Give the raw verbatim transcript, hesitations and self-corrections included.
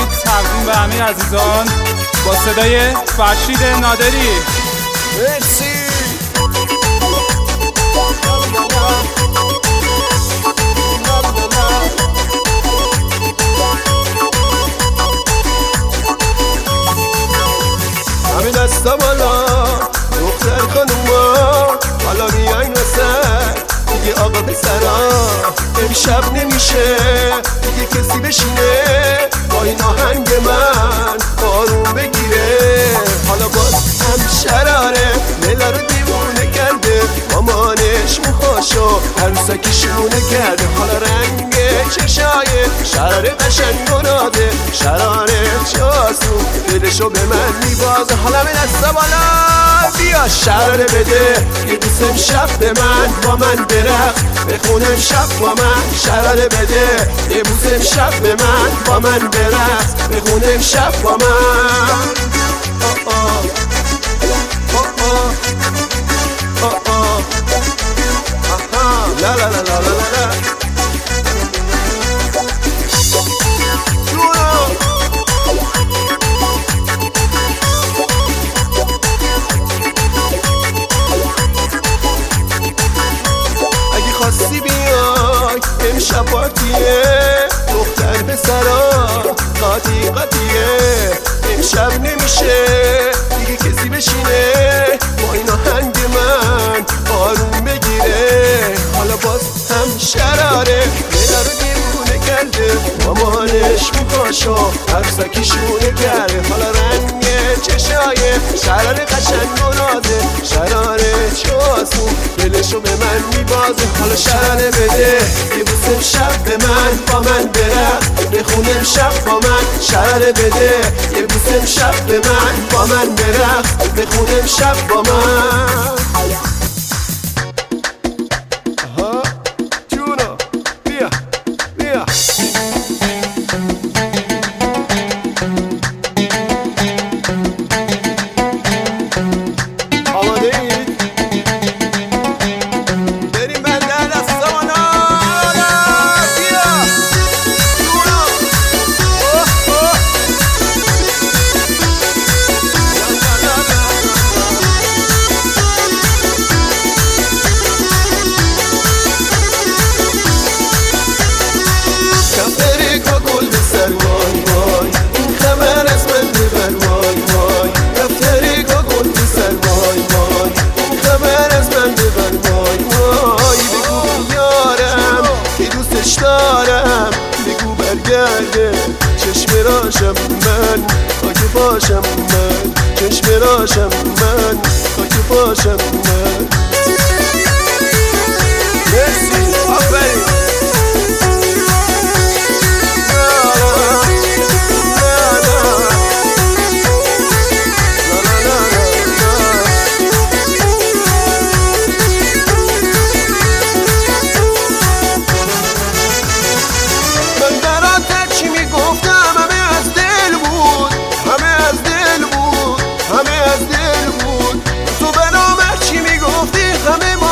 تقدیم به همه عزیزان با صدای فرشید نادری. مرسی. همه دستا بالا دختر خانوما، حالا بیاین وسط دیگه آقا پسرا. امشب نمیشه دیگه کسی بشینه با این آهنگ من آروم بگیره. حالا باز هم شراره لیلا رو دیوونه کرده، مامانش موهاشو عروسکی شونه کرده. حالا رنگ چشای شراره قشنگ گناده، شراره چاسون دلشو به من میبازه. حالا به دستا بالا بیا شراره بده یه دوست امشب به من با من برقص بخون امشب با من. شراره بده یه بوس امشب به من با من برقص بخون امشب با من. آه آه آه آه آه آه لا لا لا لا لا لا. اگه خواستی بیای امشب پارتیه، دختر پسرا قاطی قاطیه. امشب نمیشه دیگه کسی بشینه با این آهنگ من آروم بگیره. حالا باز هم شراره لیلا رو دیوونه کرده، مامانش موهاشو عروسکی شونه کرده. حالا رنگ چشای شراره قشنگ گناده، شراره چاسون دلشو به من میبازه. حالا شراره بده یه بوس امشب به من با من برقص بخون امشب با من. شراره بده یه بوس امشب به من با من برقص بخون امشب با من. آها جونا بیا بیا. آماده اید؟ بریم بندر دستا بالا. بیا جونا. اوه اوه کفری که گل به سر وای وای، این خبر از من ببر وای وای. کفری که گل به سر وای وای، این خبر از من ببر وای وای. بگو یارم که دوستش دارم، بگو برگرده چشم راشم من خاک باشم من، چشم راشم من خاک باشم من. مرسی آفرین. همه